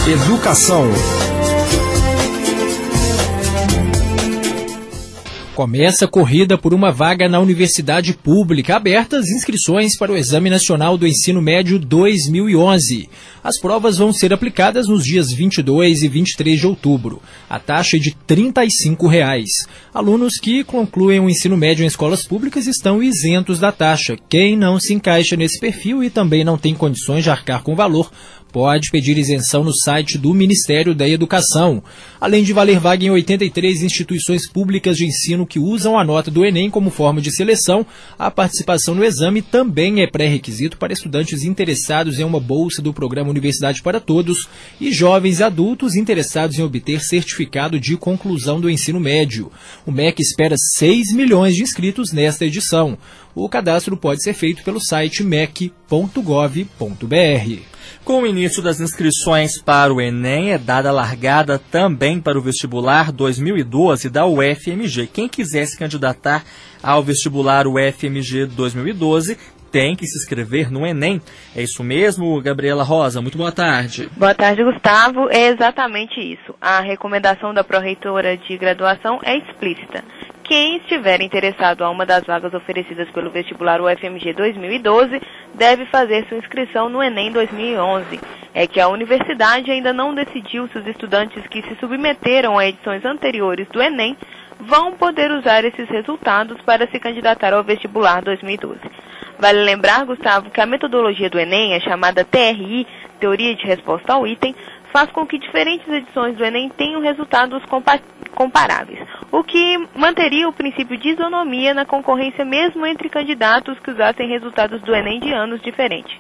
Educação. Começa a corrida por uma vaga na universidade pública. Abertas inscrições para o Exame Nacional do Ensino Médio 2011. As provas vão ser aplicadas nos dias 22 e 23 de outubro. A taxa é de R$ 35. Alunos que concluem o ensino médio em escolas públicas estão isentos da taxa. Quem não se encaixa nesse perfil e também não tem condições de arcar com o valor, pode pedir isenção no site do Ministério da Educação. Além de valer vaga em 83 instituições públicas de ensino que usam a nota do Enem como forma de seleção, a participação no exame também é pré-requisito para estudantes interessados em uma bolsa do Programa Universidade para Todos e jovens e adultos interessados em obter certificado de conclusão do ensino médio. O MEC espera 6 milhões de inscritos nesta edição. O cadastro pode ser feito pelo site mec.gov.br. Com o início das inscrições para o Enem, é dada a largada também para o vestibular 2012 da UFMG. Quem quiser se candidatar ao vestibular UFMG 2012 tem que se inscrever no Enem. É isso mesmo, Gabriela Rosa? Muito boa tarde. Boa tarde, Gustavo. É exatamente isso. A recomendação da pró-reitora de graduação é explícita. Quem estiver interessado a uma das vagas oferecidas pelo vestibular UFMG 2012 deve fazer sua inscrição no Enem 2011. É que a universidade ainda não decidiu se os estudantes que se submeteram a edições anteriores do Enem vão poder usar esses resultados para se candidatar ao vestibular 2012. Vale lembrar, Gustavo, que a metodologia do Enem é chamada TRI, Teoria de Resposta ao Item, faz com que diferentes edições do Enem tenham resultados comparáveis, o que manteria o princípio de isonomia na concorrência mesmo entre candidatos que usassem resultados do Enem de anos diferentes.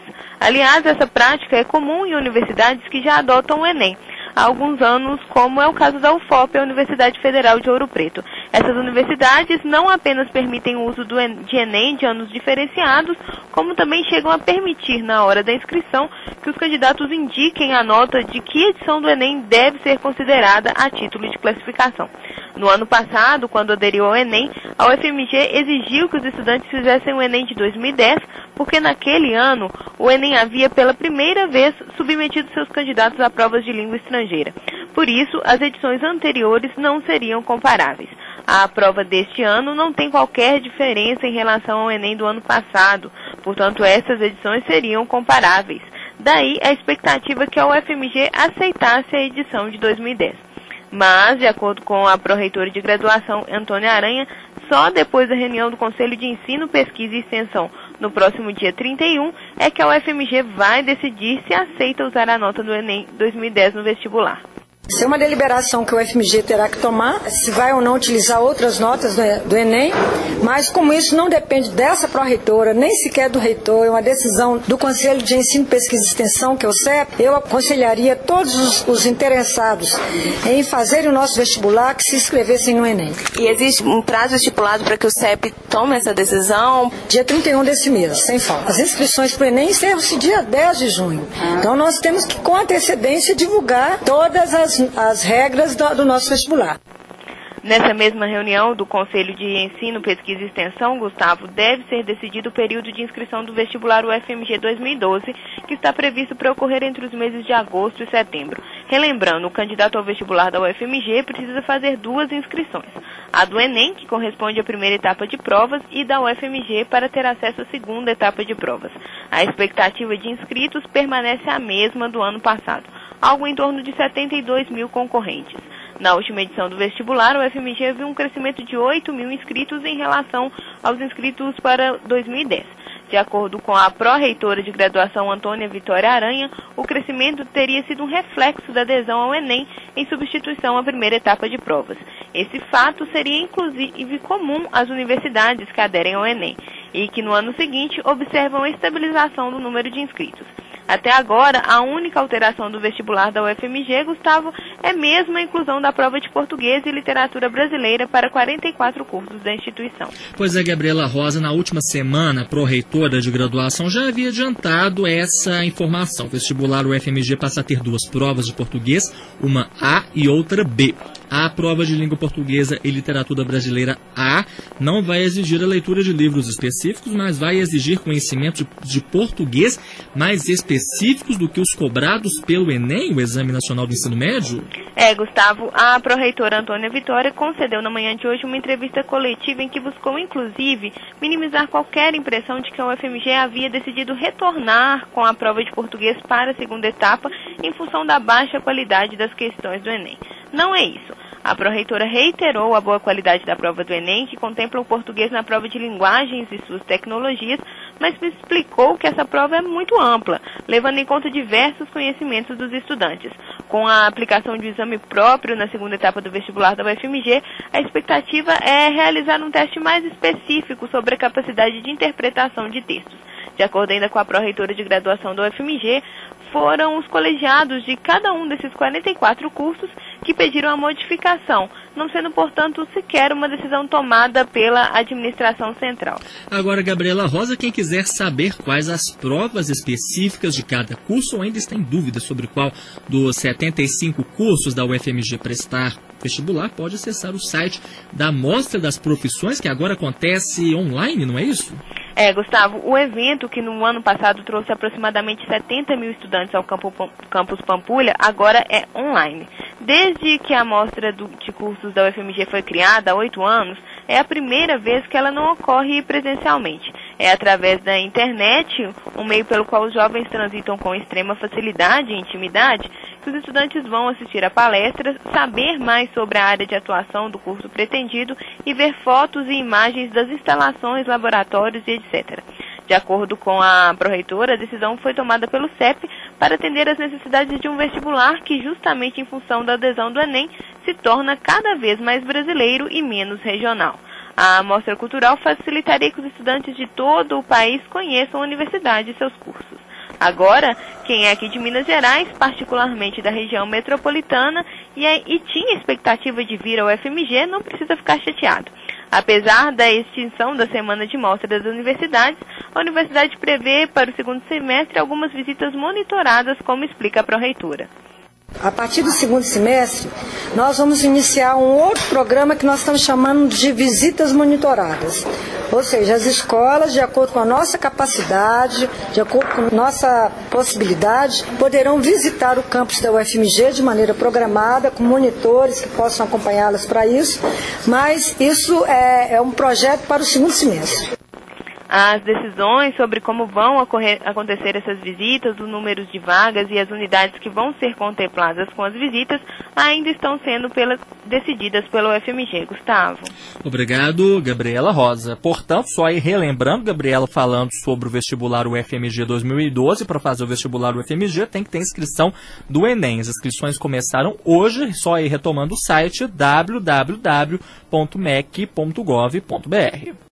Aliás, essa prática é comum em universidades que já adotam o Enem há alguns anos, como é o caso da UFOP, a Universidade Federal de Ouro Preto. Essas universidades não apenas permitem o uso de Enem de anos diferenciados, como também chegam a permitir, na hora da inscrição, que os candidatos indiquem a nota de que edição do Enem deve ser considerada a título de classificação. No ano passado, quando aderiu ao Enem, a UFMG exigiu que os estudantes fizessem o Enem de 2010, porque naquele ano o Enem havia pela primeira vez submetido seus candidatos a provas de língua estrangeira. Por isso, as edições anteriores não seriam comparáveis. A prova deste ano não tem qualquer diferença em relação ao Enem do ano passado, portanto essas edições seriam comparáveis. Daí a expectativa que a UFMG aceitasse a edição de 2010. Mas, de acordo com a pró-reitora de graduação, Antônia Aranha, só depois da reunião do Conselho de Ensino, Pesquisa e Extensão, no próximo dia 31, é que a UFMG vai decidir se aceita usar a nota do Enem 2010 no vestibular. Isso é uma deliberação que o UFMG terá que tomar, se vai ou não utilizar outras notas do Enem, mas como isso não depende dessa pró-reitora, nem sequer do reitor, é uma decisão do Conselho de Ensino, Pesquisa e Extensão, que é o CEP, eu aconselharia todos os interessados em fazerem o nosso vestibular que se inscrevessem no Enem. E existe um prazo estipulado para que o CEP tome essa decisão? Dia 31 desse mês, sem falta. As inscrições para o Enem encerram-se dia 10 de junho. Então nós temos que, com antecedência, divulgar todas as regras do nosso vestibular. Nessa mesma reunião do Conselho de Ensino, Pesquisa e Extensão, Gustavo, deve ser decidido o período de inscrição do vestibular UFMG 2012, que está previsto para ocorrer entre os meses de agosto e setembro. Relembrando, o candidato ao vestibular da UFMG precisa fazer 2 inscrições. A do Enem, que corresponde à primeira etapa de provas, e da UFMG para ter acesso à segunda etapa de provas. A expectativa de inscritos permanece a mesma do ano passado, algo em torno de 72 mil concorrentes. Na última edição do vestibular, o UFMG viu um crescimento de 8 mil inscritos em relação aos inscritos para 2010. De acordo com a pró-reitora de graduação Antônia Vitória Aranha, o crescimento teria sido um reflexo da adesão ao Enem em substituição à primeira etapa de provas. Esse fato seria inclusive comum às universidades que aderem ao Enem e que no ano seguinte observam a estabilização do número de inscritos. Até agora, a única alteração do vestibular da UFMG, Gustavo, é mesmo a inclusão da prova de português e literatura brasileira para 44 cursos da instituição. Pois é, Gabriela Rosa, na última semana, a pró-reitora de graduação já havia adiantado essa informação. O vestibular UFMG passa a ter 2 provas de português, uma A e outra B. A prova de língua portuguesa e literatura brasileira A não vai exigir a leitura de livros específicos, mas vai exigir conhecimento de português mais específicos do que os cobrados pelo Enem, o Exame Nacional do Ensino Médio? Gustavo, a pró-reitora Antônia Vitória concedeu na manhã de hoje uma entrevista coletiva em que buscou, inclusive, minimizar qualquer impressão de que a UFMG havia decidido retornar com a prova de português para a segunda etapa em função da baixa qualidade das questões do Enem. Não é isso. A pró-reitora reiterou a boa qualidade da prova do Enem, que contempla o português na prova de linguagens e suas tecnologias, mas explicou que essa prova é muito ampla, levando em conta diversos conhecimentos dos estudantes. Com a aplicação de exame próprio na segunda etapa do vestibular da UFMG, a expectativa é realizar um teste mais específico sobre a capacidade de interpretação de textos. De acordo ainda com a pró-reitora de graduação da UFMG, foram os colegiados de cada um desses 44 cursos que pediram a modificação, não sendo, portanto, sequer uma decisão tomada pela administração central. Agora, Gabriela Rosa, quem quiser saber quais as provas específicas de cada curso ou ainda está em dúvida sobre qual dos 75 cursos da UFMG prestar vestibular, pode acessar o site da Mostra das Profissões, que agora acontece online, não é isso? Gustavo, o evento que no ano passado trouxe aproximadamente 70 mil estudantes ao campus Pampulha, agora é online. Desde que a amostra de cursos da UFMG foi criada há 8 anos, é a primeira vez que ela não ocorre presencialmente. É através da internet, um meio pelo qual os jovens transitam com extrema facilidade e intimidade, que os estudantes vão assistir a palestras, saber mais sobre a área de atuação do curso pretendido e ver fotos e imagens das instalações, laboratórios e etc. De acordo com a pró-reitora, a decisão foi tomada pelo CEP para atender às necessidades de um vestibular que, justamente em função da adesão do Enem, se torna cada vez mais brasileiro e menos regional. A mostra cultural facilitaria que os estudantes de todo o país conheçam a universidade e seus cursos. Agora, quem é aqui de Minas Gerais, particularmente da região metropolitana, e tinha expectativa de vir ao UFMG, não precisa ficar chateado. Apesar da extinção da Semana de Mostra das Universidades, a universidade prevê para o segundo semestre algumas visitas monitoradas, como explica a pró-reitora. A partir do segundo semestre, nós vamos iniciar um outro programa que nós estamos chamando de visitas monitoradas. Ou seja, as escolas, de acordo com a nossa capacidade, de acordo com a nossa possibilidade, poderão visitar o campus da UFMG de maneira programada, com monitores que possam acompanhá-las para isso, mas isso é um projeto para o segundo semestre. As decisões sobre como vão acontecer essas visitas, os números de vagas e as unidades que vão ser contempladas com as visitas ainda estão sendo decididas pelo UFMG. Gustavo. Obrigado, Gabriela Rosa. Portanto, só aí relembrando, Gabriela falando sobre o vestibular UFMG 2012, para fazer o vestibular UFMG tem que ter inscrição do Enem. As inscrições começaram hoje, só aí retomando o site www.mec.gov.br.